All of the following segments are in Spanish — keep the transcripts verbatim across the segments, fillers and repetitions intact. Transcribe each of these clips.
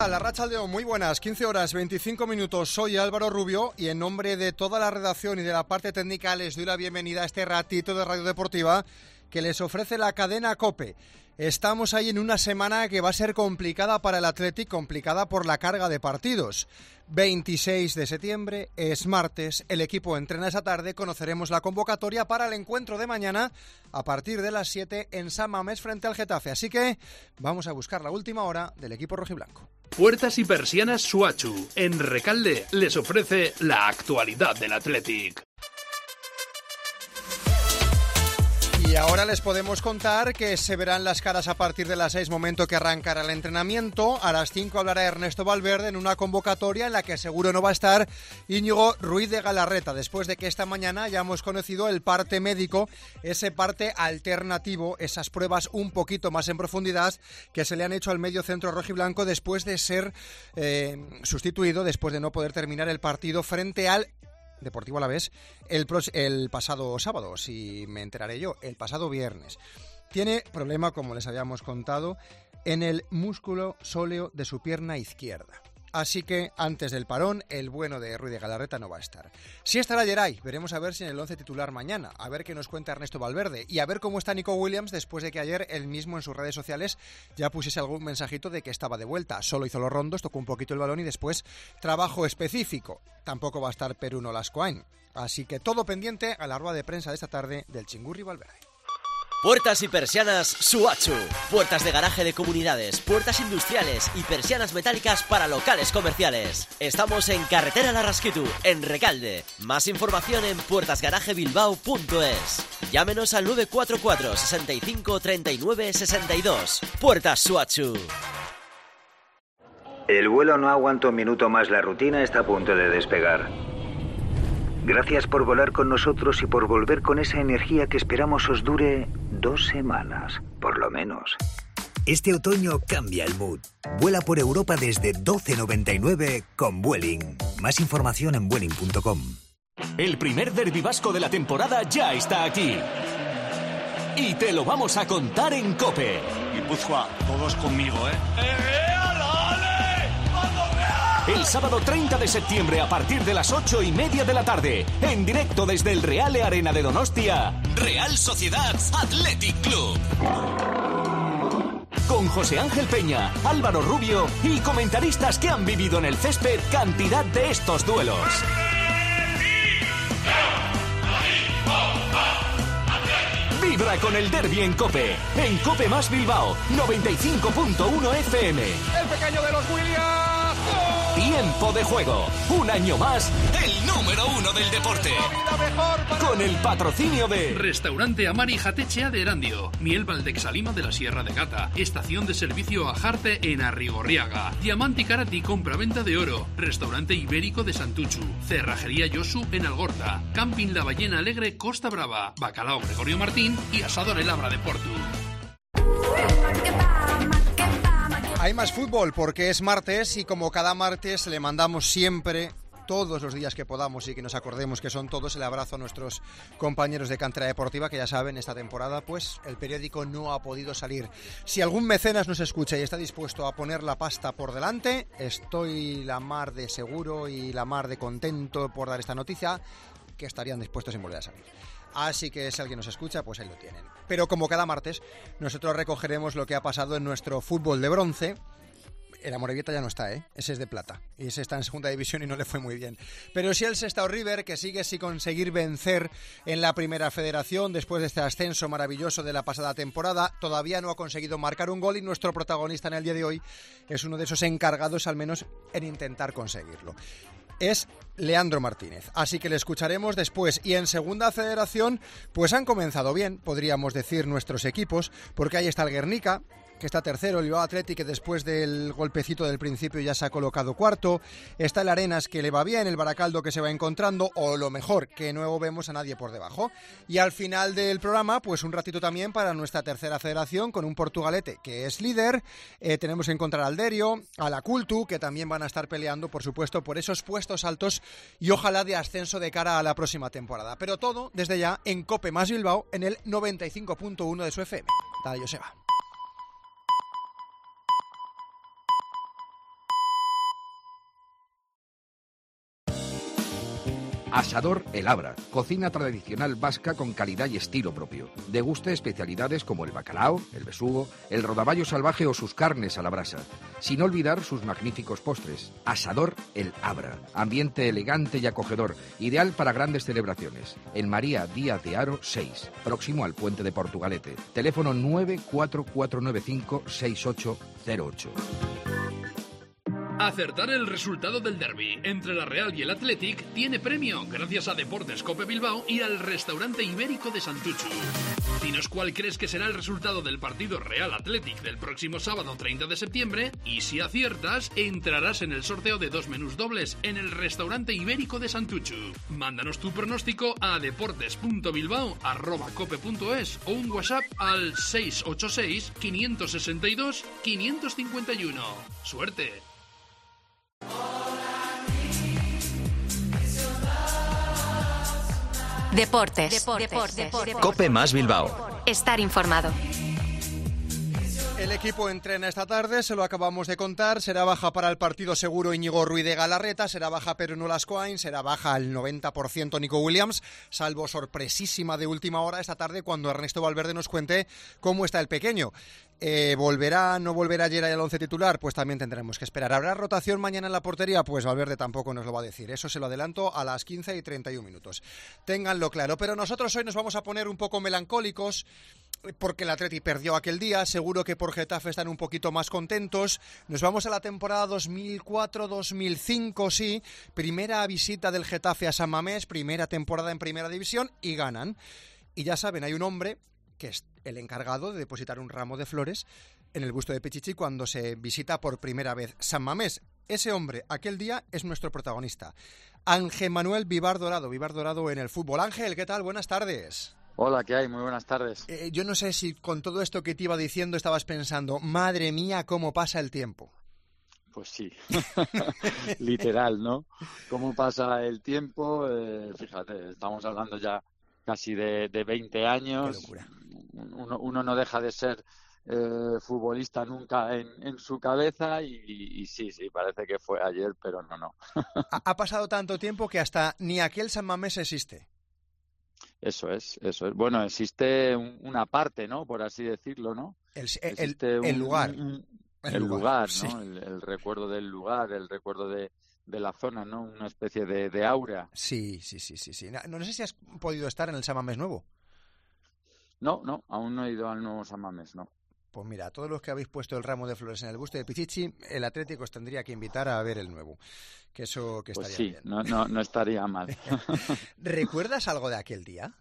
A la Rachaldeón, muy buenas, quince horas veinticinco minutos, soy Álvaro Rubio y en nombre de toda la redacción y de la parte técnica les doy la bienvenida a este ratito de Radio Deportiva que les ofrece la cadena COPE. Estamos ahí en una semana que va a ser complicada para el Athletic, complicada por la carga de partidos. veintiséis de septiembre, es martes, el equipo entrena esa tarde, conoceremos la convocatoria para el encuentro de mañana a partir de las siete en San Mamés frente al Getafe. Así que vamos a buscar la última hora del equipo rojiblanco. Puertas y persianas Suachu, en Recalde, les ofrece la actualidad del Athletic. Y ahora les podemos contar que se verán las caras a partir de las seis, momento que arrancará el entrenamiento. A las cinco hablará Ernesto Valverde en una convocatoria en la que seguro no va a estar Íñigo Ruiz de Galarreta, después de que esta mañana ya hemos conocido el parte médico, ese parte alternativo, esas pruebas un poquito más en profundidad que se le han hecho al medio centro rojiblanco después de ser eh, sustituido, después de no poder terminar el partido frente al Deportivo Alavés el, el pasado sábado, si me enteraré yo, el pasado viernes. Tiene problema, como les habíamos contado, en el músculo sóleo de su pierna izquierda. Así que antes del parón, el bueno de Ruiz de Galarreta no va a estar. Sí estará Geray, veremos a ver si en el once titular mañana, a ver qué nos cuenta Ernesto Valverde y a ver cómo está Nico Williams después de que ayer él mismo en sus redes sociales ya pusiese algún mensajito de que estaba de vuelta. Solo hizo los rondos, tocó un poquito el balón y después trabajo específico. Tampoco va a estar Peruno Lascoain. Así que todo pendiente a la rueda de prensa de esta tarde del Chingurri Valverde. Puertas y persianas Suachu. Puertas de garaje de comunidades, puertas industriales y persianas metálicas para locales comerciales. Estamos en Carretera Larrasquitu, en Recalde. Más información en puertas garaje bilbao punto es. Llámenos al nueve cuatro cuatro, seis cinco, tres nueve, seis dos. Puertas Suachu. El vuelo no aguanta un minuto más, la rutina está a punto de despegar. Gracias por volar con nosotros y por volver con esa energía que esperamos os dure dos semanas, por lo menos. Este otoño cambia el mood. Vuela por Europa desde doce noventa y nueve con Vueling. Más información en vueling punto com. El primer derbi vasco de la temporada ya está aquí. Y te lo vamos a contar en COPE. Guipúzcoa, todos conmigo, ¿eh? El sábado treinta de septiembre a partir de las ocho y media de la tarde, en directo desde el Reale Arena de Donostia, Real Sociedad Athletic Club. Con José Ángel Peña, Álvaro Rubio y comentaristas que han vivido en el césped cantidad de estos duelos. Vibra con el derbi en COPE, en COPE más Bilbao, noventa y cinco punto uno F M. El pequeño de los Williams. Tiempo de juego. Un año más, el número uno del deporte. Con el patrocinio de Restaurante Amari Jatechea de Erandio, Miel Valdexalima de la Sierra de Gata, Estación de Servicio Ajarte en Arrigorriaga, Diamante Karati compraventa de oro, Restaurante Ibérico de Santuchu, Cerrajería Yosu en Algorta, Camping La Ballena Alegre Costa Brava, Bacalao Gregorio Martín y Asador El Abra de Portu. Hay más fútbol porque es martes y como cada martes le mandamos siempre, todos los días que podamos y que nos acordemos que son todos, el abrazo a nuestros compañeros de Cantera Deportiva que ya saben, esta temporada pues el periódico no ha podido salir. Si algún mecenas nos escucha y está dispuesto a poner la pasta por delante, estoy la mar de seguro y la mar de contento por dar esta noticia que estarían dispuestos en volver a salir. Así que si alguien nos escucha, pues ahí lo tienen. Pero como cada martes, nosotros recogeremos lo que ha pasado en nuestro fútbol de bronce. El Amorebieta ya no está, ¿eh? Ese es de plata. Y ese está en segunda división y no le fue muy bien. Pero sí el Sestao River, que sigue sin conseguir vencer en la primera federación después de este ascenso maravilloso de la pasada temporada. Todavía no ha conseguido marcar un gol y nuestro protagonista en el día de hoy es uno de esos encargados, al menos, en intentar conseguirlo. Es Leandro Martínez, así que le escucharemos después. Y en segunda federación, pues han comenzado bien, podríamos decir, nuestros equipos, porque ahí está el Guernica, que está tercero, el Bilbao Athletic, que después del golpecito del principio ya se ha colocado cuarto, está el Arenas, que le va bien, el Baracaldo, que se va encontrando, o lo mejor, que no vemos a nadie por debajo. Y al final del programa, pues un ratito también para nuestra tercera federación, con un Portugalete, que es líder. Eh, tenemos que encontrar al Derio, a la Cultu, que también van a estar peleando, por supuesto, por esos puestos altos y ojalá de ascenso de cara a la próxima temporada. Pero todo, desde ya, en COPE más Bilbao, en el noventa y cinco punto uno de su F M. Dale, Joseba. Asador El Abra, cocina tradicional vasca con calidad y estilo propio. Deguste especialidades como el bacalao, el besugo, el rodaballo salvaje o sus carnes a la brasa. Sin olvidar sus magníficos postres. Asador El Abra, ambiente elegante y acogedor, ideal para grandes celebraciones. En María Díaz de Haro seis, próximo al Puente de Portugalete. Teléfono nueve cuatro cuatro nueve cinco seis ocho cero ocho. Acertar el resultado del derbi entre la Real y el Athletic tiene premio gracias a Deportes Cope Bilbao y al restaurante ibérico de Santuchu. Dinos cuál crees que será el resultado del partido Real Athletic del próximo sábado treinta de septiembre y si aciertas entrarás en el sorteo de dos menús dobles en el restaurante ibérico de Santuchu. Mándanos tu pronóstico a deportes punto bilbao arroba cope punto es o un WhatsApp al seis ocho seis, cinco seis dos, cinco cinco uno. ¡Suerte! Deportes. Deportes. Deportes. Deportes. Cope más Bilbao. Estar informado. El equipo entrena esta tarde, se lo acabamos de contar, será baja para el partido seguro Íñigo Ruiz de Galarreta, será baja Pedro Nolascoain, será baja al noventa por ciento Nico Williams, salvo sorpresísima de última hora esta tarde cuando Ernesto Valverde nos cuente cómo está el pequeño. Eh, ¿Volverá, no volverá ayer al once titular? Pues también tendremos que esperar. ¿Habrá rotación mañana en la portería? Pues Valverde tampoco nos lo va a decir. Eso se lo adelanto a las quince y treinta y un minutos. Ténganlo claro. Pero nosotros hoy nos vamos a poner un poco melancólicos porque el Atleti perdió aquel día. Seguro que por Getafe están un poquito más contentos. Nos vamos a la temporada dos mil cuatro dos mil cinco, sí. Primera visita del Getafe a San Mamés, primera temporada en Primera División y ganan. Y ya saben, hay un hombre que es el encargado de depositar un ramo de flores en el busto de Pichichi cuando se visita por primera vez San Mamés. Ese hombre, aquel día, es nuestro protagonista. Ángel Manuel Vivar Dorado, Vivar Dorado en el fútbol. Ángel, ¿qué tal? Buenas tardes. Hola, ¿qué hay? Muy buenas tardes. Eh, yo no sé si con todo esto que te iba diciendo estabas pensando, madre mía, cómo pasa el tiempo. Pues sí, literal, ¿no? ¿Cómo pasa el tiempo? Eh, fíjate, estamos hablando ya casi de, de veinte años. Qué locura. Uno, uno no deja de ser eh, futbolista nunca en, en su cabeza y, y, y sí, sí, parece que fue ayer, pero no, no. ha, ha pasado tanto tiempo que hasta ni aquel San Mamés existe. Eso es, eso es. Bueno, existe un, una parte, ¿no? Por así decirlo, ¿no? El, el, el, un, el lugar. Un, el, el lugar, lugar sí. ¿no? El, el recuerdo del lugar, el recuerdo de, de la zona, ¿no? Una especie de, de aura. Sí, sí, sí, sí, sí. No, no sé si has podido estar en el San Mamés nuevo. No, no, aún no he ido al nuevo San Mamés, no. Pues mira, a todos los que habéis puesto el ramo de flores en el busto de Pichichi, el Atlético os tendría que invitar a ver el nuevo. Que eso que estaría pues sí, bien. No, no, no estaría mal. ¿Recuerdas algo de aquel día?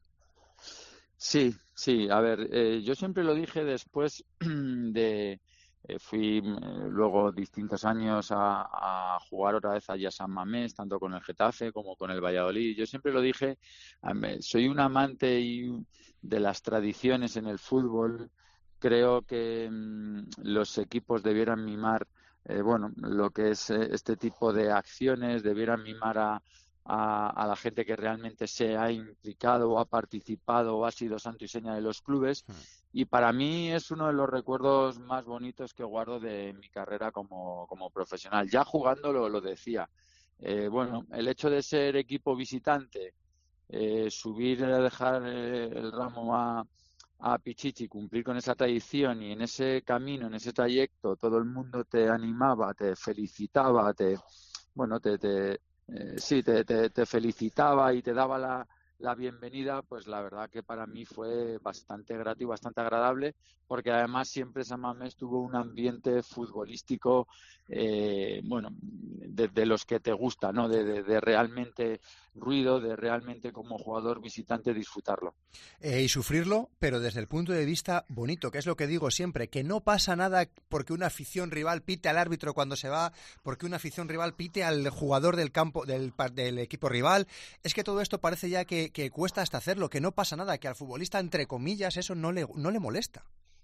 Sí, sí. A ver, eh, yo siempre lo dije después de... Eh, fui eh, luego distintos años a, a jugar otra vez allá a San Mamés, tanto con el Getafe como con el Valladolid. Yo siempre lo dije, soy un amante y de las tradiciones en el fútbol. Creo que mmm, los equipos debieran mimar, eh, bueno, lo que es eh, este tipo de acciones, debieran mimar a, a, a la gente que realmente se ha implicado o ha participado o ha sido santo y seña de los clubes. Mm. Y para mí es uno de los recuerdos más bonitos que guardo de mi carrera como, como profesional. Ya jugándolo lo decía. Eh, bueno, el hecho de ser equipo visitante, eh, subir a dejar eh, el ramo a, a Pichichi, cumplir con esa tradición y en ese camino, en ese trayecto, todo el mundo te animaba, te felicitaba, te, bueno, te, te eh, sí, te, te, te felicitaba y te daba la la bienvenida, pues la verdad que para mí fue bastante grato y bastante agradable, porque además siempre San Mamés tuvo un ambiente futbolístico, eh, bueno, de, de los que te gusta, ¿no? De, de, de realmente ruido, de realmente como jugador visitante disfrutarlo. Eh, y sufrirlo, pero desde el punto de vista bonito, que es lo que digo siempre, que no pasa nada porque una afición rival pite al árbitro cuando se va, porque una afición rival pite al jugador del campo del, del equipo rival. Es que todo esto parece ya que, que cuesta hasta hacerlo, que no pasa nada, que al futbolista, entre comillas, eso no le, no le molesta.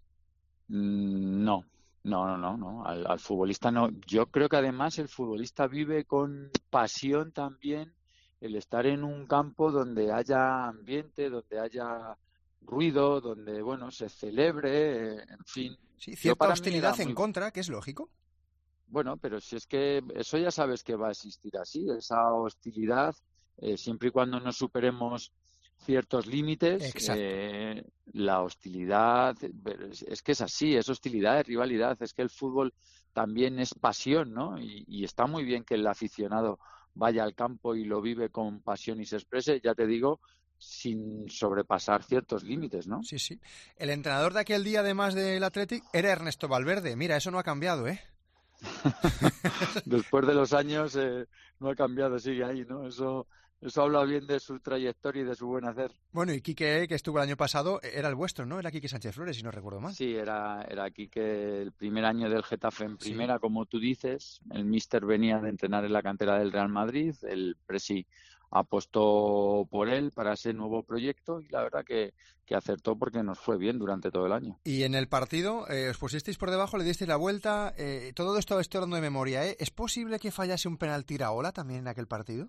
No, no, no, no, no. Al, al futbolista no. Yo creo que además el futbolista vive con pasión también el estar en un campo donde haya ambiente, donde haya ruido, donde, bueno, se celebre, eh, en fin. Sí, cierta hostilidad en muy... contra, que es lógico. Bueno, pero si es que eso ya sabes que va a existir así, esa hostilidad eh, siempre y cuando no superemos ciertos límites, eh, la hostilidad, es que es así, es hostilidad, es rivalidad, es que el fútbol también es pasión, ¿no? Y, y está muy bien que el aficionado vaya al campo y lo vive con pasión y se exprese, ya te digo, sin sobrepasar ciertos límites, ¿no? Sí, sí. El entrenador de aquel día, además del Athletic, era Ernesto Valverde. Mira, eso no ha cambiado, ¿eh? Después de los años eh, no ha cambiado, sigue ahí, ¿no? Eso, eso habla bien de su trayectoria y de su buen hacer. Bueno, y Quique, que estuvo el año pasado, era el vuestro, ¿no? Era Quique Sánchez Flores, si no recuerdo mal. Sí, era, era Quique el primer año del Getafe en primera, sí. Como tú dices. El míster venía de entrenar en la cantera del Real Madrid, el presi apostó por él para ese nuevo proyecto y la verdad que, que acertó porque nos fue bien durante todo el año. Y en el partido, eh, os pusisteis por debajo, le disteis la vuelta, eh, todo esto estoy hablando de memoria, ¿eh? ¿Es posible que fallase un penalti Iraola también en aquel partido?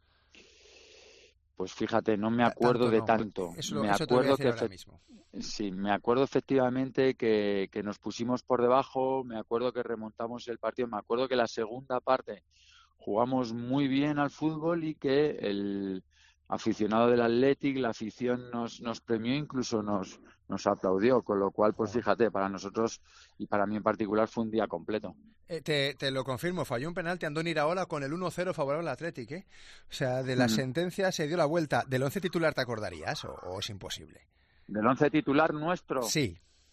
Pues fíjate, no me acuerdo de tanto. Eso, me eso acuerdo que ahora mismo. Sí, me acuerdo efectivamente que, que nos pusimos por debajo, me acuerdo que remontamos el partido, me acuerdo que la segunda parte jugamos muy bien al fútbol y que el aficionado del Athletic, la afición nos, nos premió, incluso nos, nos aplaudió, con lo cual, pues fíjate, para nosotros y para mí en particular fue un día completo. Eh, te, te lo confirmo, falló un penalti Andoni Iraola con el uno cero favorable al Athletic, ¿eh? O sea, de la mm. sentencia se dio la vuelta. ¿Del once titular te acordarías o, o es imposible? ¿Del once titular nuestro? Sí.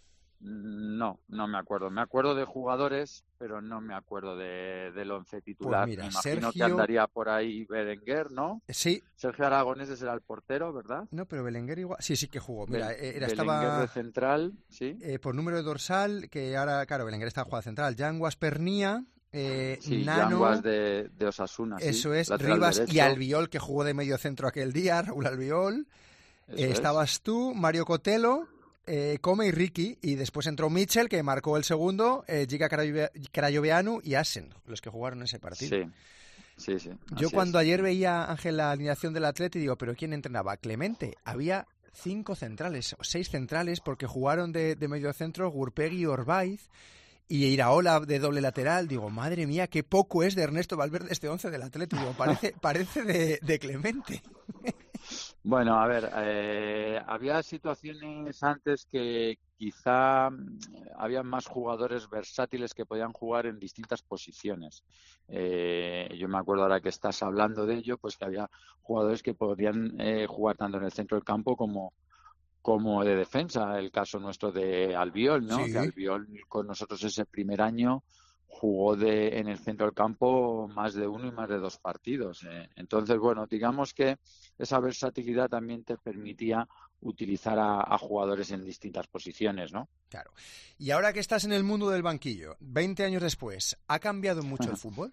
No, no me acuerdo. Me acuerdo de jugadores, pero no me acuerdo de, del once titular. Pues mira, me imagino Sergio... que andaría por ahí Berenguer, ¿no? Sí. Sergio Aragonés era el portero, ¿verdad? No, pero Belenguer igual... Sí, sí que jugó. Mira, Bel... era, Belenguer estaba... de central, sí. Eh, por número de dorsal, que ahora, claro, Belenguer está jugando central. Yanguas Pernía... Eh, sí, Nano, Yanguas de, de Osasuna. Eso sí, es, Rivas derecho. Y Albiol, que jugó de medio centro aquel día, Raúl Albiol. Eh, estabas tú, Mario Cotelo, eh, Come y Ricky, y después entró Mitchell, que marcó el segundo, eh, Giga Crayoveanu y Asen, los que jugaron ese partido. Sí, sí, sí. Yo cuando es. ayer veía, Ángel, la alineación del Atleti, digo, ¿pero quién entrenaba? Clemente. Había cinco centrales, seis centrales, porque jugaron de, de medio centro Gurpegui y Orbaiz, y Iraola de doble lateral. Digo, madre mía, qué poco es de Ernesto Valverde este once del Atleti. Digo, parece, parece de, de Clemente. Bueno, a ver, eh, había situaciones antes que quizá había más jugadores versátiles que podían jugar en distintas posiciones. Eh, yo me acuerdo ahora que estás hablando de ello, pues que había jugadores que podían eh, jugar tanto en el centro del campo como como de defensa, el caso nuestro de Albiol, ¿no? Sí. Que Albiol con nosotros ese primer año jugó de, en el centro del campo más de uno y más de dos partidos. ¿eh? Entonces, bueno, digamos que esa versatilidad también te permitía utilizar a, a jugadores en distintas posiciones, ¿no? Claro. Y ahora que estás en el mundo del banquillo, veinte años después, ¿ha cambiado mucho el fútbol?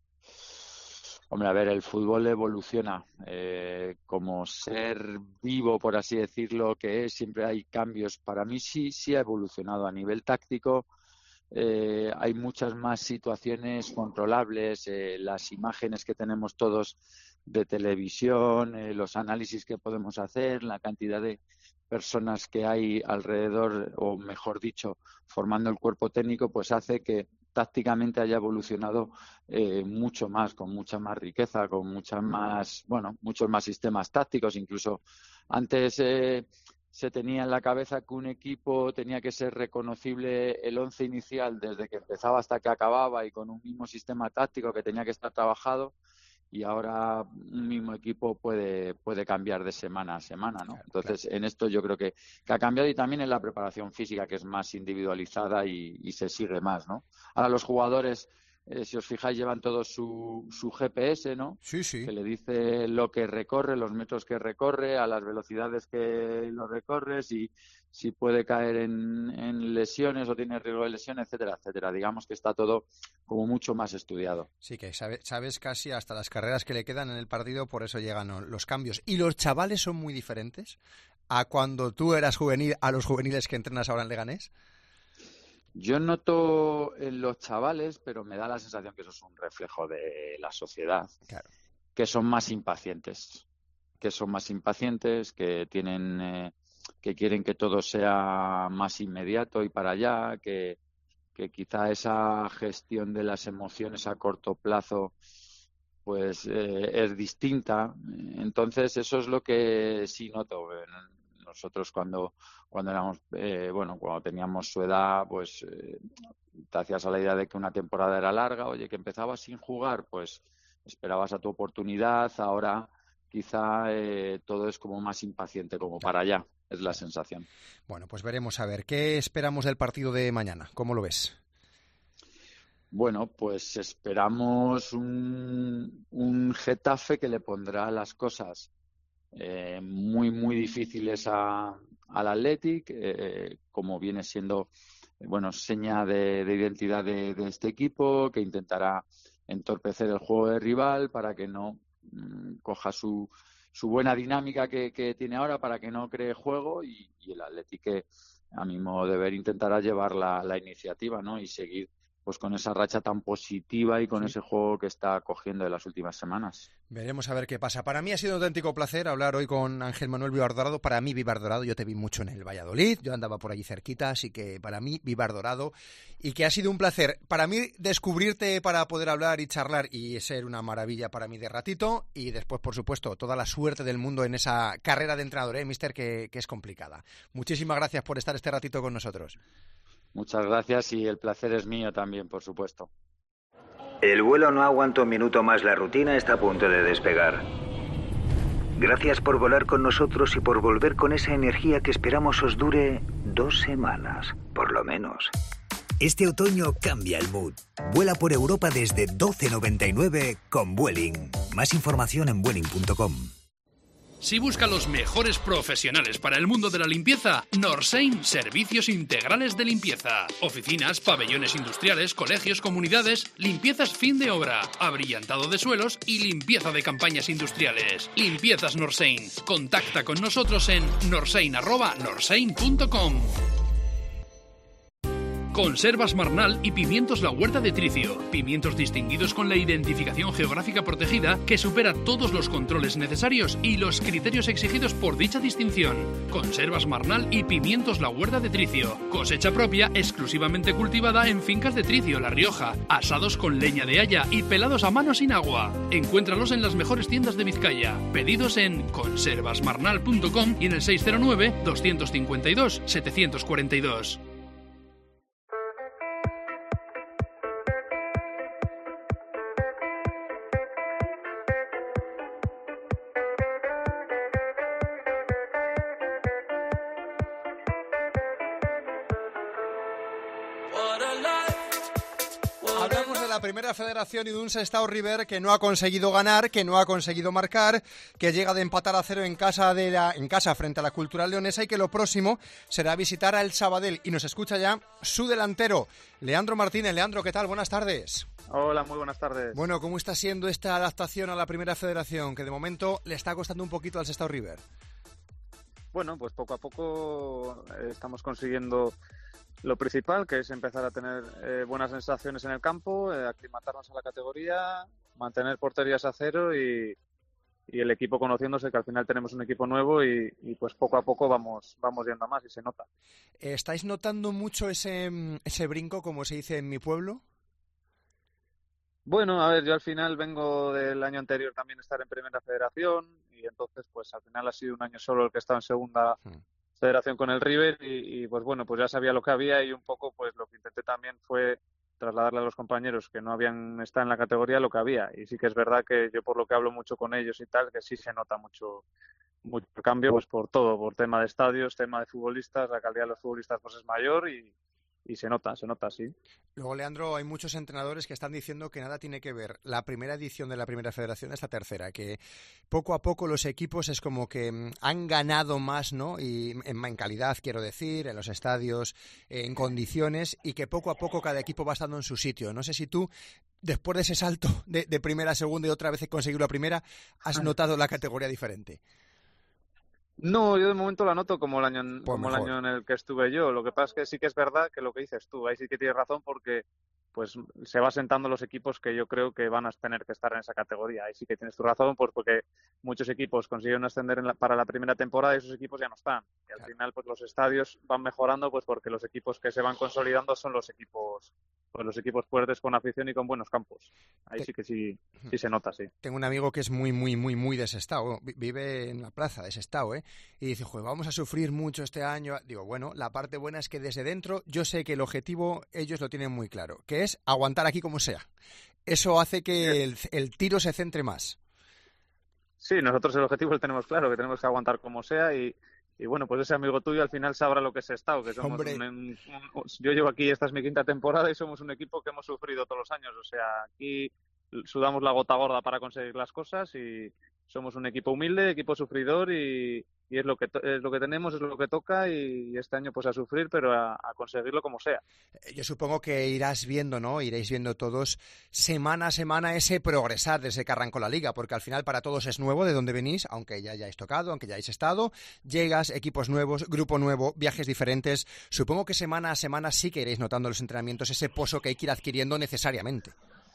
Hombre, a ver, el fútbol evoluciona. Eh, como ser vivo, por así decirlo, que es, siempre hay cambios. Para mí sí, sí ha evolucionado a nivel táctico. Eh, hay muchas más situaciones controlables, eh, las imágenes que tenemos todos de televisión, eh, los análisis que podemos hacer, la cantidad de personas que hay alrededor, o mejor dicho, formando el cuerpo técnico, pues hace que tácticamente haya evolucionado eh, mucho más, con mucha más riqueza, con muchas más, bueno, muchos más sistemas tácticos. Incluso antes eh, se tenía en la cabeza que un equipo tenía que ser reconocible el once inicial desde que empezaba hasta que acababa y con un mismo sistema táctico que tenía que estar trabajado, y ahora un mismo equipo puede puede cambiar de semana a semana, ¿no? Entonces, en esto yo creo que, que ha cambiado, y también en la preparación física, que es más individualizada y, y se sigue más, ¿no? Ahora los jugadores, eh, si os fijáis, llevan todo su, su G P S, ¿no? Sí, sí. Que le dice lo que recorre, los metros que recorre, a las velocidades que lo recorre, si, si puede caer en, en lesiones o tiene riesgo de lesión, etcétera, etcétera. Digamos que está todo como mucho más estudiado. Sí, que sabe, sabes casi hasta las carreras que le quedan en el partido, por eso llegan los cambios. ¿Y los chavales son muy diferentes a cuando tú eras juvenil, a los juveniles que entrenas ahora en Leganés? Yo noto en los chavales, pero me da la sensación que eso es un reflejo de la sociedad, claro, que son más impacientes, que son más impacientes, que tienen, eh, que quieren que todo sea más inmediato y para allá, que, que quizá esa gestión de las emociones a corto plazo pues eh, es distinta. Entonces eso es lo que sí noto. Nosotros cuando cuando éramos eh, bueno cuando teníamos su edad, pues eh, te hacías a la idea de que una temporada era larga, oye, que empezabas sin jugar, pues esperabas a tu oportunidad. Ahora quizá eh, todo es como más impaciente, como para allá, es la sensación. Bueno, pues veremos a ver, ¿qué esperamos del partido de mañana? ¿Cómo lo ves? Bueno, pues esperamos un, un Getafe que le pondrá las cosas eh, muy, muy difíciles a, al Athletic, eh, como viene siendo, bueno, seña de, de identidad de, de este equipo, que intentará entorpecer el juego del rival para que no mmm, coja su, su buena dinámica que, que tiene ahora, para que no cree juego, y, y el Athletic, que a mi modo de ver, intentará llevar la, la iniciativa, ¿no? Y seguir pues con esa racha tan positiva y con sí. ese juego que está cogiendo en las últimas semanas. Veremos a ver qué pasa. Para mí ha sido un auténtico placer hablar hoy con Ángel Manuel Vivar Dorado. Para mí, Vivar Dorado, yo te vi mucho en el Valladolid, yo andaba por allí cerquita, así que para mí, Vivar Dorado, y que ha sido un placer para mí descubrirte para poder hablar y charlar y ser una maravilla para mí de ratito, y después, por supuesto, toda la suerte del mundo en esa carrera de entrenador, ¿eh, mister? Que, que es complicada. Muchísimas gracias por estar este ratito con nosotros. Muchas gracias, y el placer es mío también, por supuesto. El vuelo no aguanta un minuto más, la rutina está a punto de despegar. Gracias por volar con nosotros y por volver con esa energía que esperamos os dure dos semanas, por lo menos. Este otoño cambia el mood. Vuela por Europa desde doce noventa y nueve con Vueling. Más información en vueling punto com. Si busca los mejores profesionales para el mundo de la limpieza, Norsein Servicios Integrales de Limpieza. Oficinas, pabellones industriales, colegios, comunidades, limpiezas fin de obra, abrillantado de suelos y limpieza de campañas industriales. Limpiezas Norsein. Contacta con nosotros en norsein arroba norsein punto com. Conservas Marnal y Pimientos La Huerta de Tricio. Pimientos distinguidos con la identificación geográfica protegida que supera todos los controles necesarios y los criterios exigidos por dicha distinción. Conservas Marnal y Pimientos La Huerta de Tricio. Cosecha propia exclusivamente cultivada en fincas de Tricio, La Rioja. Asados con leña de haya y pelados a mano sin agua. Encuéntralos en las mejores tiendas de Vizcaya. Pedidos en conservas marnal punto com y en el seis cero nueve, dos cinco dos, siete cuatro dos. La primera federación y de un Sestao River que no ha conseguido ganar, que no ha conseguido marcar, que llega de empatar a cero en casa de la, en casa frente a la Cultural Leonesa, y que lo próximo será visitar al Sabadell. Y nos escucha ya su delantero, Leandro Martínez. Leandro, ¿qué tal? Buenas tardes. Hola, muy buenas tardes. Bueno, ¿cómo está siendo esta adaptación a la primera federación, que de momento le está costando un poquito al Sestao River? Bueno, pues poco a poco estamos consiguiendo lo principal, que es empezar a tener eh, buenas sensaciones en el campo, eh, aclimatarnos a la categoría, mantener porterías a cero y, y el equipo conociéndose, que al final tenemos un equipo nuevo y, y pues poco a poco vamos vamos yendo a más y se nota. ¿Estáis notando mucho ese, ese brinco, como se dice en mi pueblo? Bueno, a ver, yo al final vengo del año anterior también estar en Primera Federación y entonces pues al final ha sido un año solo el que he estado en Segunda hmm. Federación con el River y, y pues bueno, pues ya sabía lo que había y un poco pues lo que intenté también fue trasladarle a los compañeros que no habían estado en la categoría lo que había, y sí que es verdad que yo por lo que hablo mucho con ellos y tal, que sí se nota mucho mucho cambio pues por todo, por tema de estadios, tema de futbolistas, la calidad de los futbolistas pues es mayor y Y se nota, se nota, sí. Luego, Leandro, hay muchos entrenadores que están diciendo que nada tiene que ver la primera edición de la Primera Federación esta tercera, que poco a poco los equipos es como que han ganado más, ¿no? Y en, en calidad, quiero decir, en los estadios, en condiciones, y que poco a poco cada equipo va estando en su sitio. No sé si tú, después de ese salto de, de primera a segunda y otra vez conseguir la primera, has notado la categoría diferente. No, yo de momento la noto como el año como el año en el que estuve yo. Lo que pasa es que sí que es verdad que lo que dices tú, ahí sí que tienes razón porque pues se va sentando los equipos que yo creo que van a tener que estar en esa categoría. Ahí sí que tienes tu razón, pues porque muchos equipos consiguieron ascender en la, para la primera temporada y esos equipos ya no están. Y al final pues los estadios van mejorando pues porque los equipos que se van consolidando son los equipos pues los equipos fuertes con afición y con buenos campos. Ahí sí que sí, sí se nota, sí. Tengo un amigo que es muy, muy, muy, muy de Sestao. Vive en la plaza de Sestao, ¿eh? Y dice, joder, vamos a sufrir mucho este año. Digo, bueno, la parte buena es que desde dentro yo sé que el objetivo ellos lo tienen muy claro, que es aguantar aquí como sea. Eso hace que el, el tiro se centre más. Sí, nosotros el objetivo lo tenemos claro, que tenemos que aguantar como sea y, y bueno, pues ese amigo tuyo al final sabrá lo que es Sestao, que somos un, un, un, yo llevo aquí, esta es mi quinta temporada y somos un equipo que hemos sufrido todos los años, o sea, aquí sudamos la gota gorda para conseguir las cosas y somos un equipo humilde, equipo sufridor y, y es lo que es lo que tenemos, es lo que toca y este año pues a sufrir, pero a, a conseguirlo como sea. Yo supongo que irás viendo, ¿no? Iréis viendo todos semana a semana ese progresar desde que arrancó la liga, porque al final para todos es nuevo de dónde venís, aunque ya hayáis tocado, aunque ya hayáis estado, llegas, equipos nuevos, grupo nuevo, viajes diferentes. Supongo que semana a semana sí que iréis notando en los entrenamientos ese pozo que hay que ir adquiriendo necesariamente.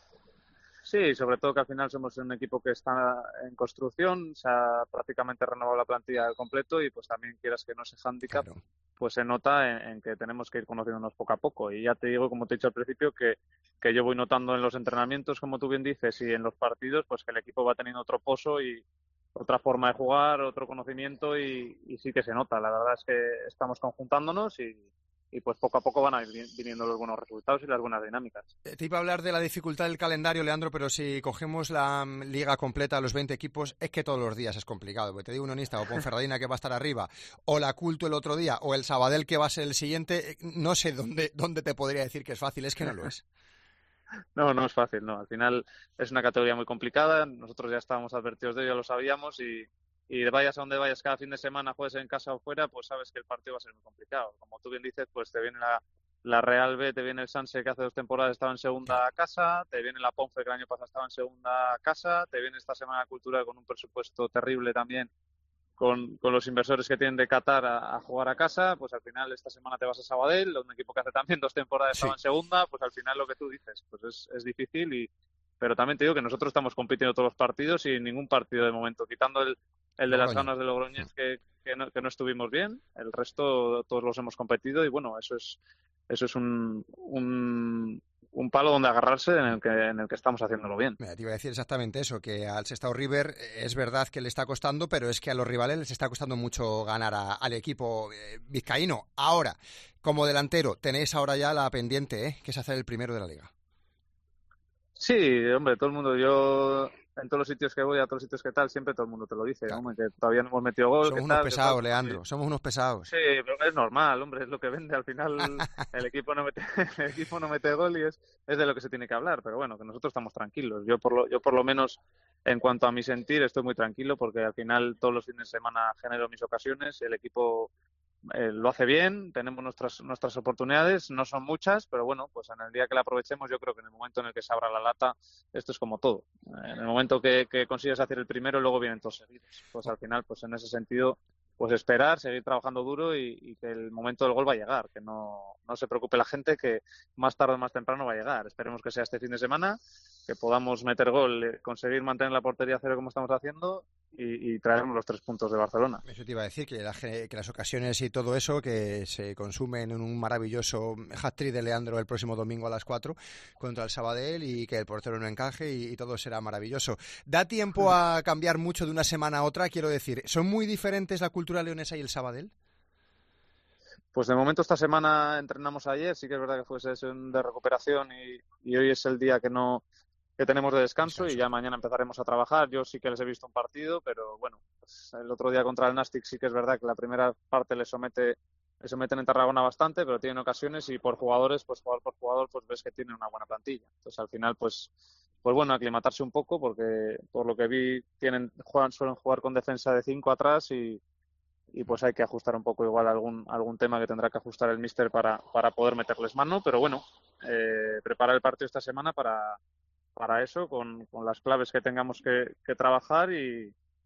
Sí, sobre todo que al final somos un equipo que está en construcción, se ha prácticamente renovado la plantilla al completo y pues también quieras que no ese hándicap, claro, pues se nota en, en que tenemos que ir conociéndonos poco a poco. Y ya te digo, como te he dicho al principio, que, que yo voy notando en los entrenamientos, como tú bien dices, y en los partidos, pues que el equipo va teniendo otro pozo y otra forma de jugar, otro conocimiento y, y sí que se nota. La verdad es que estamos conjuntándonos y y pues poco a poco van a ir viniendo los buenos resultados y las buenas dinámicas. Te iba a hablar de la dificultad del calendario, Leandro, pero si cogemos la um, liga completa, los veinte equipos, es que todos los días es complicado, porque te digo Unionista o Ponferradina que va a estar arriba, o la Culto el otro día, o el Sabadell que va a ser el siguiente, no sé dónde, dónde te podría decir que es fácil, es que no lo es. No, no es fácil, no. Al final es una categoría muy complicada, nosotros ya estábamos advertidos de ello, ya lo sabíamos y... y vayas a donde vayas cada fin de semana, juegues en casa o fuera, pues sabes que el partido va a ser muy complicado. Como tú bien dices, pues te viene la, la Real B, te viene el Sanse, que hace dos temporadas estaba en segunda casa, te viene la Ponfe, que el año pasado estaba en segunda casa, te viene esta Semana Cultural con un presupuesto terrible también, con, con los inversores que tienen de Qatar a, a jugar a casa, pues al final esta semana te vas a Sabadell, un equipo que hace también dos temporadas estaba sí. en segunda, pues al final lo que tú dices, pues es, es difícil y pero también te digo que nosotros estamos compitiendo todos los partidos y ningún partido de momento, quitando el, el de las ganas de Logroñés que, que, no, que no estuvimos bien, el resto todos los hemos competido y bueno, eso es eso es un, un, un palo donde agarrarse en el que en el que estamos haciéndolo bien. Mira, te iba a decir exactamente eso, que al Sestao River es verdad que le está costando, pero es que a los rivales les está costando mucho ganar a, al equipo eh, vizcaíno. Ahora, como delantero, tenéis ahora ya la pendiente, ¿eh? Que es hacer el primero de la liga. Sí, hombre, todo el mundo, yo en todos los sitios que voy, a todos los sitios que tal, siempre todo el mundo te lo dice, claro. Hombre, que todavía no hemos metido gol. Somos que unos tal, pesados, tal, Leandro, sí. somos unos pesados. Sí, pero es normal, hombre, es lo que vende. Al final el equipo no mete, el equipo no mete gol y es, es de lo que se tiene que hablar, pero bueno, que nosotros estamos tranquilos. Yo por lo, yo por lo menos, en cuanto a mi sentir, estoy muy tranquilo porque al final todos los fines de semana genero mis ocasiones, el equipo Eh, lo hace bien, tenemos nuestras nuestras oportunidades, no son muchas, pero bueno, pues en el día que la aprovechemos, yo creo que en el momento en el que se abra la lata, esto es como todo. En el momento que, que consigues hacer el primero, luego vienen todos seguidos. Pues al final, pues en ese sentido, pues esperar, seguir trabajando duro y, y que el momento del gol va a llegar, que no, no se preocupe la gente, que más tarde o más temprano va a llegar. Esperemos que sea este fin de semana, que podamos meter gol, conseguir mantener la portería a cero como estamos haciendo y, y traernos los tres puntos de Barcelona. Eso te iba a decir, que, la, que las ocasiones y todo eso que se consumen en un maravilloso hat-trick de Leandro el próximo domingo a las cuatro contra el Sabadell y que el portero no encaje y, y todo será maravilloso. ¿Da tiempo a cambiar mucho de una semana a otra? Quiero decir, ¿son muy diferentes la cultura leonesa y el Sabadell? Pues de momento esta semana entrenamos ayer, sí que es verdad que fue sesión de recuperación y, y hoy es el día que no que tenemos de descanso, descanso y ya mañana empezaremos a trabajar. Yo sí que les he visto un partido, pero bueno, pues el otro día contra el Nastic sí que es verdad que la primera parte les somete les someten en Tarragona bastante, pero tienen ocasiones y por jugadores, pues jugador por jugador, pues ves que tienen una buena plantilla. Entonces al final, pues pues bueno, aclimatarse un poco porque por lo que vi tienen juegan suelen jugar con defensa de cinco atrás y y pues hay que ajustar un poco igual algún algún tema que tendrá que ajustar el míster para para poder meterles mano, pero bueno, eh, preparar el partido esta semana para para eso, con, con las claves que tengamos que, que trabajar y,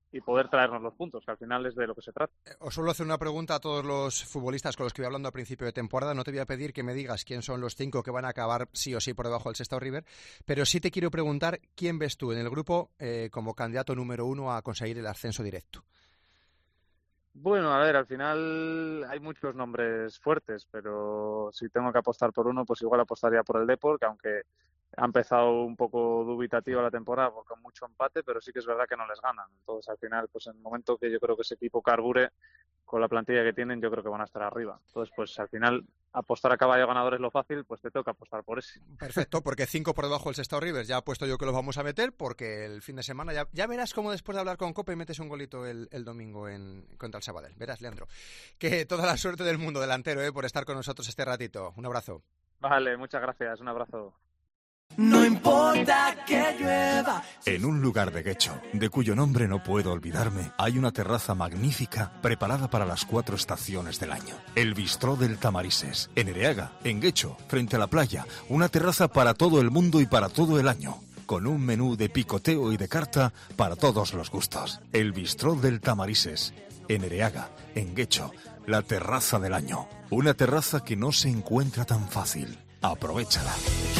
y poder traernos los puntos, que al final es de lo que se trata. Os suelo hacer una pregunta a todos los futbolistas con los que voy hablando a principio de temporada. No te voy a pedir que me digas quién son los cinco que van a acabar sí o sí por debajo del Sestao River, pero sí te quiero preguntar quién ves tú en el grupo eh, como candidato número uno a conseguir el ascenso directo. Bueno, a ver, al final hay muchos nombres fuertes, pero si tengo que apostar por uno, pues igual apostaría por el Depor, que aunque ha empezado un poco dubitativa la temporada porque con mucho empate, pero sí que es verdad que no les ganan. Entonces, al final, pues en el momento que yo creo que ese equipo carbure con la plantilla que tienen, yo creo que van a estar arriba. Entonces, pues al final, apostar a caballo ganador es lo fácil, pues te toca apostar por ese. Perfecto, porque cinco por debajo del Sestao River, ya he puesto yo que los vamos a meter, porque el fin de semana ya, ya verás cómo después de hablar con Cope metes un golito el, el domingo en contra el Sabadell. Verás, Leandro, que toda la suerte del mundo delantero, ¿eh? Por estar con nosotros este ratito. Un abrazo. Vale, muchas gracias, un abrazo. No importa que llueva. En un lugar de Guecho, de cuyo nombre no puedo olvidarme, hay una terraza magnífica preparada para las cuatro estaciones del año. El Bistró del Tamarises, en Ereaga, en Guecho, frente a la playa. Una terraza para todo el mundo y para todo el año, con un menú de picoteo y de carta para todos los gustos. El Bistró del Tamarises, en Ereaga, en Guecho, la terraza del año. Una terraza que no se encuentra tan fácil. Aprovéchala.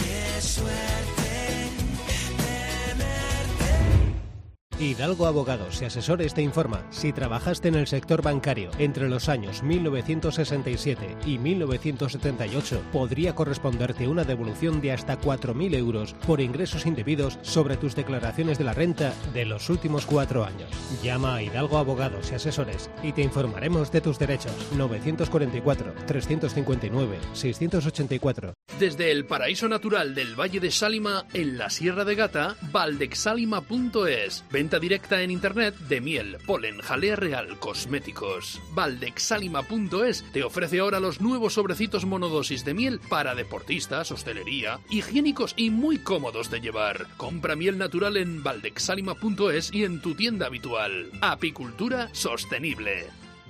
Hidalgo Abogados y Asesores te informa. Si trabajaste en el sector bancario entre los años mil novecientos sesenta y siete y mil novecientos setenta y ocho, podría corresponderte una devolución de hasta cuatro mil euros por ingresos indebidos sobre tus declaraciones de la renta de los últimos cuatro años. Llama a Hidalgo Abogados y Asesores y te informaremos de tus derechos. novecientos cuarenta y cuatro, trescientos cincuenta y nueve, seiscientos ochenta y cuatro. Desde el paraíso natural del Valle de Sálima, en la Sierra de Gata, valdexalima punto es. Venta directa en internet de miel, polen, jalea real, cosméticos. valdexalima punto es te ofrece ahora los nuevos sobrecitos monodosis de miel para deportistas, hostelería, higiénicos y muy cómodos de llevar. Compra miel natural en valdexalima punto es y en tu tienda habitual. Apicultura sostenible.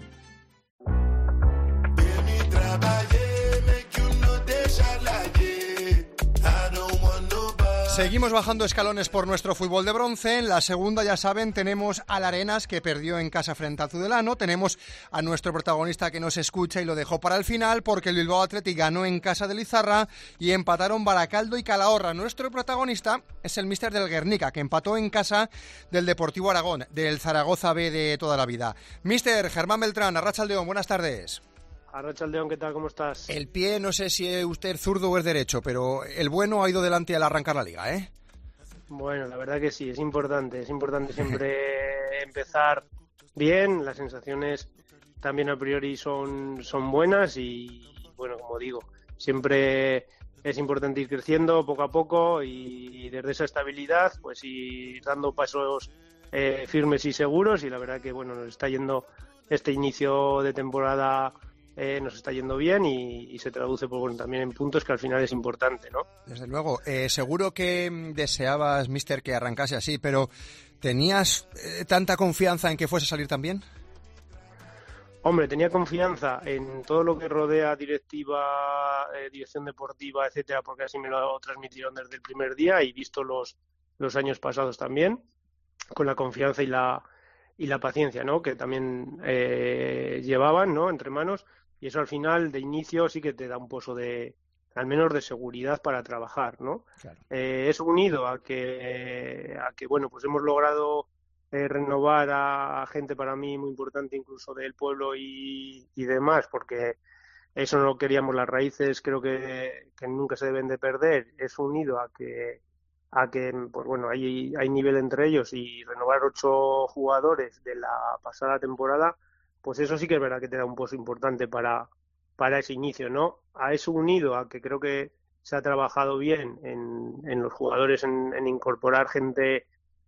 Seguimos bajando escalones por nuestro fútbol de bronce. En la segunda, ya saben, tenemos al Arenas, que perdió en casa frente al Tudelano. Tenemos a nuestro protagonista que nos escucha y lo dejó para el final, porque el Bilbao Athletic ganó en casa de Lizarra y empataron Baracaldo y Calahorra. Nuestro protagonista es el míster del Guernica, que empató en casa del Deportivo Aragón, del Zaragoza B de toda la vida. Míster Germán Beltrán, Arratsaldeon, buenas tardes. Arratsaldeon, ¿qué tal? ¿Cómo estás? El pie, no sé si es usted zurdo o es derecho, pero el bueno ha ido delante al arrancar la liga, ¿eh? Bueno, la verdad que sí, es importante, es importante siempre empezar bien, las sensaciones también a priori son, son buenas y, bueno, como digo, siempre es importante ir creciendo poco a poco y, y desde esa estabilidad, pues ir dando pasos eh, firmes y seguros, y la verdad que, bueno, nos está yendo este inicio de temporada. Eh, nos está yendo bien y, y se traduce pues, bueno, también en puntos, que al final es importante, ¿no? Desde luego. Eh, seguro que deseabas, míster, que arrancase así, pero ¿tenías eh, tanta confianza en que fuese a salir tan bien? Hombre, tenía confianza en todo lo que rodea directiva, eh, dirección deportiva, etcétera, porque así me lo transmitieron desde el primer día, y visto los, los años pasados también, con la confianza y la, y la paciencia, ¿no? Que también eh, llevaban, ¿no? Entre manos. Y eso al final, de inicio, sí que te da un pozo de, al menos de seguridad para trabajar, ¿no? Claro. Eh, es unido a que, a que, bueno, pues hemos logrado eh, renovar a gente para mí muy importante, incluso del pueblo y, y demás, porque eso no lo queríamos, las raíces creo que, que nunca se deben de perder. Es unido a que, a que pues bueno, hay, hay nivel entre ellos, y renovar ocho jugadores de la pasada temporada, pues eso sí que es verdad que te da un pozo importante para, para ese inicio, ¿no? A eso unido a que creo que se ha trabajado bien en, en los jugadores, en, en incorporar gente,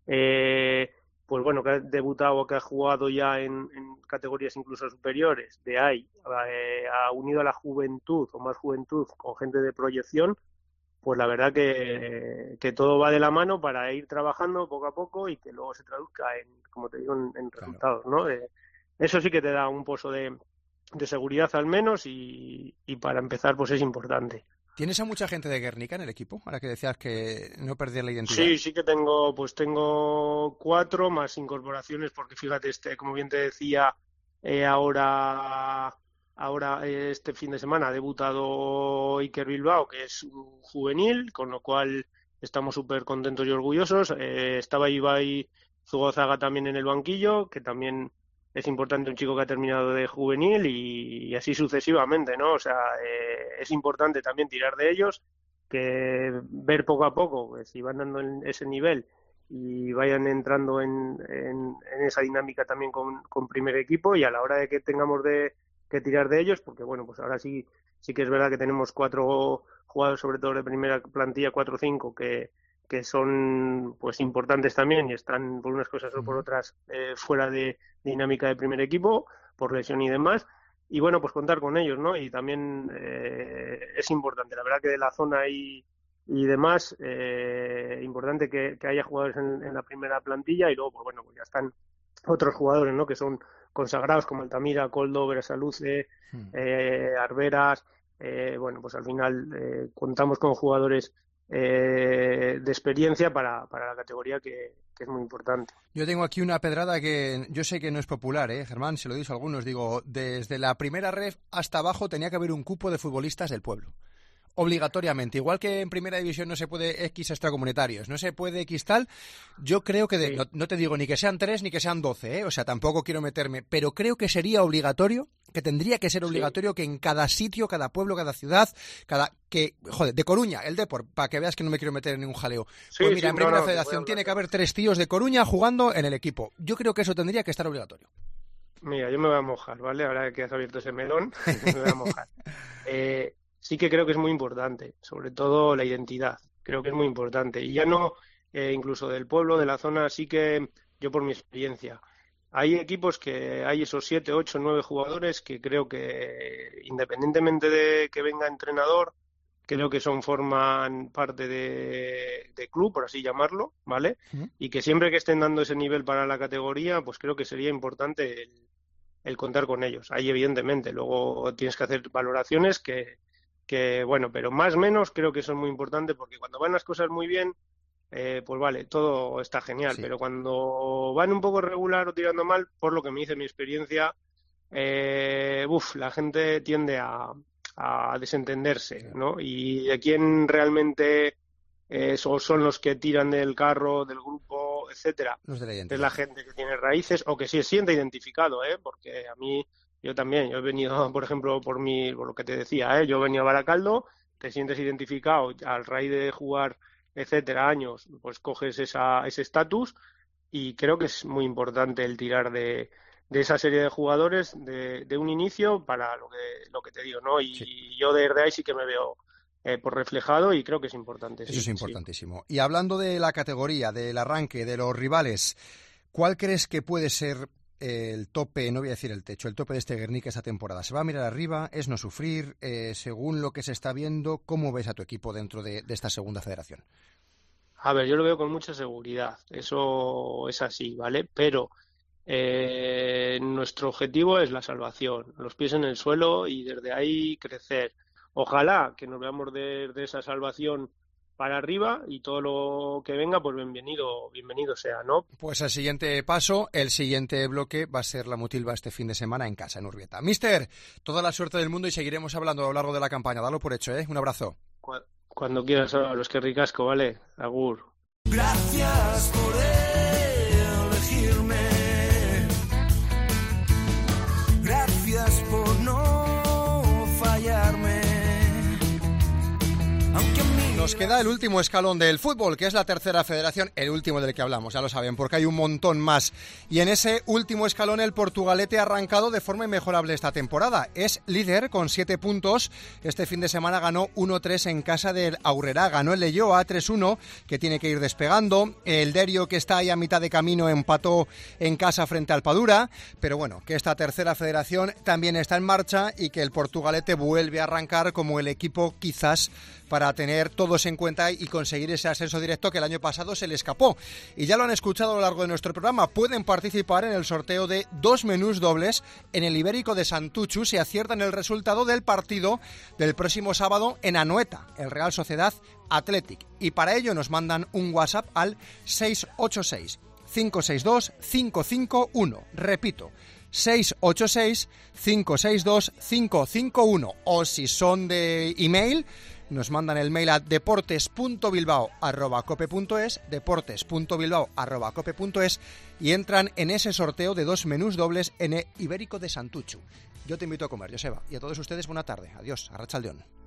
eh, pues bueno, que ha debutado o que ha jugado ya en, en categorías incluso superiores, de ahí, eh, ha unido a la juventud, o más juventud, con gente de proyección, pues la verdad que, que todo va de la mano para ir trabajando poco a poco y que luego se traduzca en, como te digo, en, en resultados, ¿no? Eh, Eso sí que te da un pozo de, de seguridad al menos, y, y para empezar pues es importante. ¿Tienes a mucha gente de Guernica en el equipo? Ahora que decías que no perdías la identidad. Sí, sí que tengo, pues tengo cuatro más incorporaciones, porque fíjate, este, como bien te decía, eh, ahora, ahora eh, este fin de semana ha debutado Iker Bilbao, que es un juvenil, con lo cual estamos súper contentos y orgullosos. Eh, estaba Ibai Zugozaga también en el banquillo, que también es importante, un chico que ha terminado de juvenil, y, y así sucesivamente, ¿no? O sea, eh, es importante también tirar de ellos, que ver poco a poco, que si van dando en ese nivel y vayan entrando en, en, en esa dinámica también con, con primer equipo, y a la hora de que tengamos de que tirar de ellos, porque bueno, pues ahora sí sí que es verdad que tenemos cuatro jugadores, sobre todo de primera plantilla, cuatro o cinco, que que son pues importantes también y están por unas cosas o por otras eh, fuera de dinámica de primer equipo, por lesión y demás, y bueno, pues contar con ellos, ¿no? Y también eh, es importante, la verdad que de la zona y, y demás, eh, importante que, que haya jugadores en, en la primera plantilla, y luego pues bueno, pues ya están otros jugadores, ¿no? Que son consagrados, como Altamira, Koldo, Berasaluce, hmm. eh, Arberas, eh, bueno, pues al final eh, contamos con jugadores Eh, de experiencia para, para la categoría, que, que es muy importante. Yo tengo aquí una pedrada que yo sé que no es popular, ¿eh, Germán? Se lo dicho a algunos, digo, desde la primera ref hasta abajo tenía que haber un cupo de futbolistas del pueblo. Obligatoriamente, igual que en primera división no se puede X extracomunitarios, no se puede X tal, yo creo que, de, sí. no, no te digo ni que sean tres ni que sean doce, ¿eh? O sea, tampoco quiero meterme, pero creo que sería obligatorio, que tendría que ser obligatorio, sí. que en cada sitio, cada pueblo, cada ciudad, cada que, joder, de Coruña, el Depor, para que veas que no me quiero meter en ningún jaleo. Sí, pues mira, sí, en primera no, no, federación tiene que haber tres tíos de Coruña jugando en el equipo. Yo creo que eso tendría que estar obligatorio. Mira, yo me voy a mojar, ¿vale? Ahora que has abierto ese melón, me voy a mojar. Eh... Sí que creo que es muy importante, sobre todo la identidad, creo que es muy importante. Y ya no, eh, incluso del pueblo, de la zona, sí que yo por mi experiencia, hay equipos que hay esos siete, ocho, nueve jugadores que creo que independientemente de que venga entrenador, creo que son forman parte de, de club, por así llamarlo, ¿vale? Uh-huh. Y que siempre que estén dando ese nivel para la categoría, pues creo que sería importante el, el contar con ellos. Ahí evidentemente, luego tienes que hacer valoraciones que que bueno, pero más o menos creo que eso es muy importante, porque cuando van las cosas muy bien, eh, pues vale, todo está genial, sí. Pero cuando van un poco regular o tirando mal, por lo que me dice mi experiencia, eh, uf, la gente tiende a, a desentenderse, sí. ¿no? Y de quién realmente eh, son, son los que tiran del carro, del grupo, etcétera, los de la es la gente que tiene raíces o que se siente identificado, ¿eh? Porque a mí yo también, yo he venido, por ejemplo, por mi, por lo que te decía, ¿eh? Yo he venido a Baracaldo, te sientes identificado, al raíz de jugar, etcétera, años, pues coges esa, ese estatus, y creo que es muy importante el tirar de, de esa serie de jugadores de, de un inicio para lo que, lo que te digo, ¿no? Y sí. Yo desde ahí sí que me veo eh, por reflejado, y creo que es importante. Eso sí, es importantísimo. Sí. Y hablando de la categoría, del arranque, de los rivales, ¿cuál crees que puede ser el tope, no voy a decir el techo, el tope de este Guernica esta temporada? ¿Se va a mirar arriba? ¿Es no sufrir? Eh, según lo que se está viendo, ¿cómo ves a tu equipo dentro de, de esta segunda federación? A ver, yo lo veo con mucha seguridad, eso es así, ¿vale? Pero eh, nuestro objetivo es la salvación, los pies en el suelo y desde ahí crecer. Ojalá que nos veamos de, de esa salvación para arriba, y todo lo que venga, pues bienvenido, bienvenido sea, ¿no? Pues el siguiente paso, el siguiente bloque va a ser la Mutilva este fin de semana en casa, en Urbieta. Mister, toda la suerte del mundo y seguiremos hablando a lo largo de la campaña. Dalo por hecho, ¿eh? Un abrazo. Cuando quieras, a los que ricasco, ¿vale? Agur. Gracias por elegirme. Gracias por no fallarme. Aunque nos queda el último escalón del fútbol, que es la tercera federación, el último del que hablamos, ya lo saben, porque hay un montón más. Y en ese último escalón el Portugalete ha arrancado de forma inmejorable esta temporada. Es líder con siete puntos. Este fin de semana ganó uno tres en casa del Aurrera. Ganó el Leyoa tres uno, que tiene que ir despegando. El Derio, que está ahí a mitad de camino, empató en casa frente al Padura. Pero bueno, que esta tercera federación también está en marcha y que el Portugalete vuelve a arrancar como el equipo quizás para tener todo todos en cuenta y conseguir ese ascenso directo que el año pasado se le escapó. Y ya lo han escuchado a lo largo de nuestro programa. Pueden participar en el sorteo de dos menús dobles en el Ibérico de Santuchu si aciertan el resultado del partido del próximo sábado en Anoeta, el Real Sociedad Athletic. Y para ello nos mandan un WhatsApp al seis ocho seis, cinco seis dos, cinco cinco uno. Repito, seis ocho seis, cinco seis dos, cinco cinco uno. O si son de email, nos mandan el mail a deportes punto bilbao arroba cope punto es, deportes punto bilbao arroba cope punto es, y entran en ese sorteo de dos menús dobles en el Ibérico de Santuchu. Yo te invito a comer, Joseba, y a todos ustedes buena tarde. Adiós, arratsaldeon.